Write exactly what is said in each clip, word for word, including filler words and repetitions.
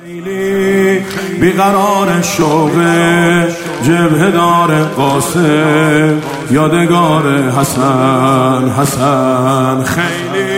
بیقرار شوق جبهه دار قاسم، یادگار حسن حسن خیلی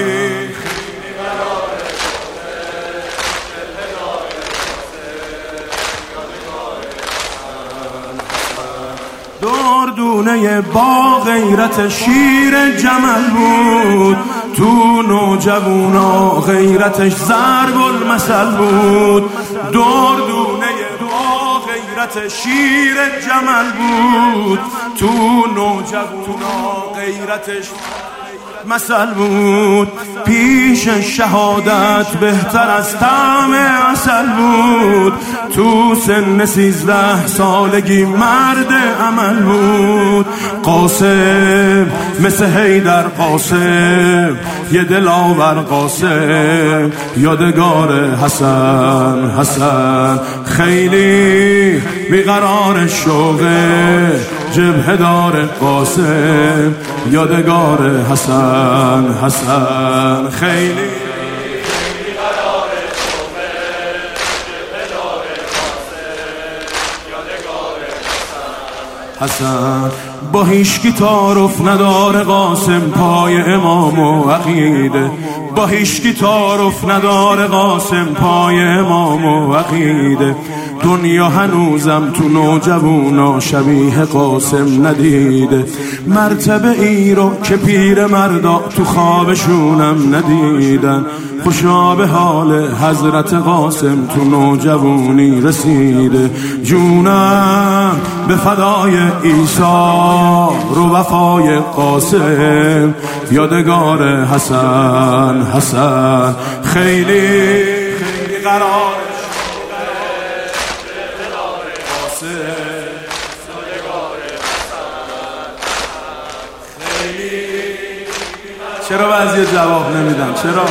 دردونه با غیرت شیر جمل بود، تو نوجوانا غیرتش ضرب المثل بود. دردونه با غیرت شیر جمل بود، تو نوجوانا غیرتش مثل بود. پیش شهادت بهتر از طعم عسل بود، تو سن سیزده سالگی مرد عمل بود. قاسم مثل حیدر قاسم، یه دلاور قاسم، یادگار حسن حسن خیلی بیقرار شوقه جبهه دار قاسم، یادگار حسن حسن خیلی بیقرار شوقه جبهه دار قاسم، یادگار حسن حسن. با هیچکی تعارف نداره قاسم پای امام و عقیده، با هیچکی تعارف نداره قاسم پای امام و عقیده. دنیا هنوزم تو نوجوانا شبیه قاسم ندیده، مرتبه ای رو که پیر مردا تو خوابشونم ندیدن. خوشا به حال حضرت قاسم تو نوجوانی رسیده. جونم به فدای عیسی رو وفای قاسم، یادگار حسن حسن خیلی قرار چرا بعضی جواب نمیدن؟ چرا؟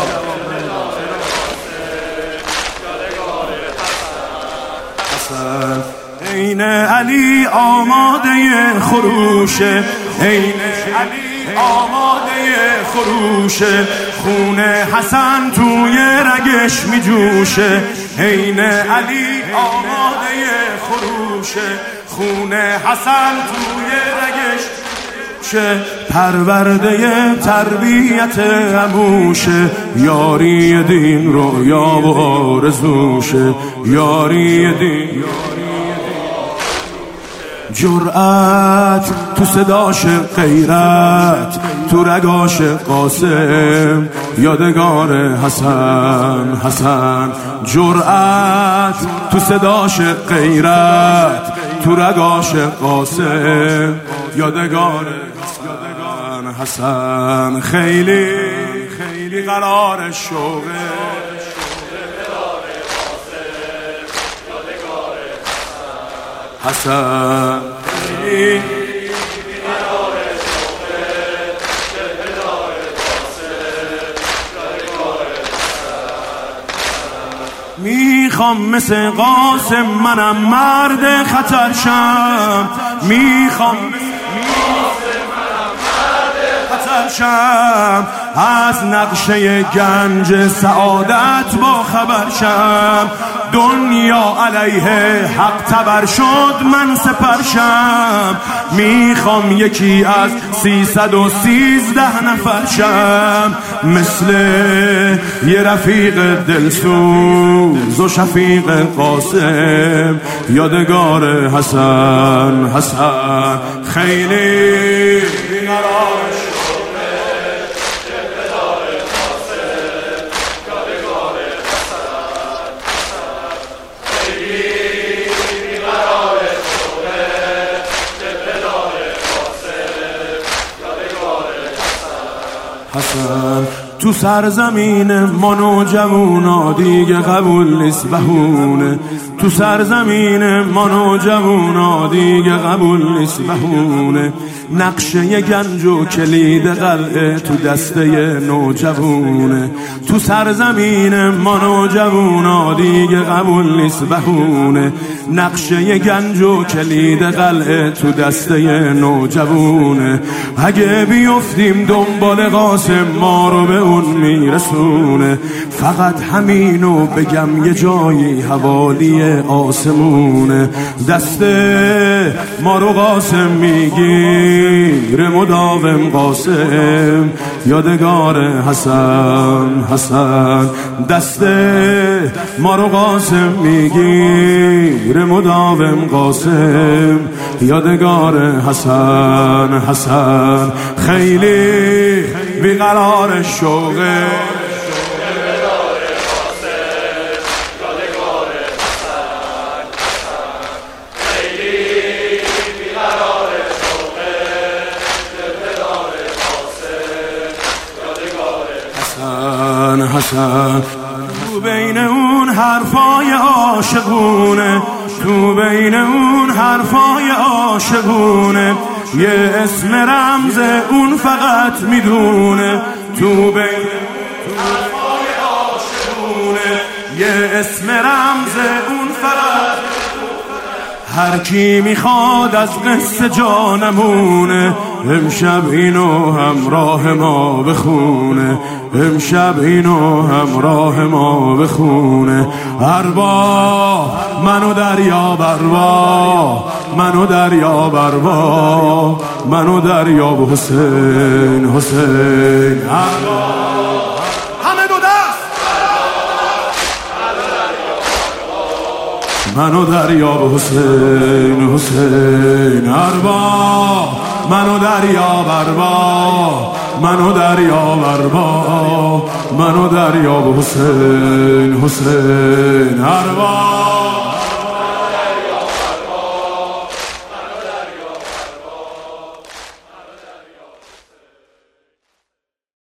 حسن عین علی آماده خروشه، عین علی آماده خروشه، خون حسن توی رگش می جوشه. عین علی آماده خروشه، خون حسن توی رگش پرورده تربیت عموشه. یاری دین رو یا و آرزوشه، یاری دین جرأت تو صداش، غیرت تو رگاش قاسم، یادگار حسن حسن. جرأت تو صداش، غیرت تو رگاش قاسم، یادگار حسن خیلی خیلی قرار شوقه حسن خیلی میخوام مثل قاسم منم مرد خطر شم، میخوام شم از نقشه گنج سعادت با خبر شم. دنیا علیه حق تبر شد من سپر شم، میخوام یکی از سیصد و سیزده نفر شم. مثل یه رفیق دلسوز و شفیق قاسم، یادگار حسن حسن خیلی بیقرار حسن. تو سرزمین ما نوجوانا دیگه قبول نیست بهونه، تو سرزمین ما نوجوانا دیگه قبول نیست بهونه. نقشه گنج و کلید قلعه تو دسته نوجوونه، تو سرزمین ما نوجوانا دیگه قبول نیست بهونه. نقشه گنج و کلید قلعه تو دسته نوجوونه. اگه بیفتیم دنبال قاسم ما رو به بهمون میرسونه. فقط همینو بگم یه جایی حوالی آسمونه. دست ما رو قاسم میگیره مداوم قاسم، یادگار حسن حسن. دست ما رو قاسم میگیره مداوم قاسم، یادگار حسن حسن. خیلی بیقرار شوقه حسن حسن. تو بین اون حرفای عاشقونه، تو بین اون حرفای عاشقونه، یه اسم رمز اون فقط میدونه. تو بین حرفای عاشقونه، یه اسم رمز اون فقط. هر کی میخواد از قصه جانمونه، امشب اینو همراه ما بخونه، امشب اینو همراه ما بخونه. اربا منو دریا بروا، منو دریا بروا، منو دریا به حسین حسین. اربا همه دو دست، منو دریا به حسین حسین. اربا منو دریا بروا، منو دریا بروا، منو دریا به حسین حسین. اربا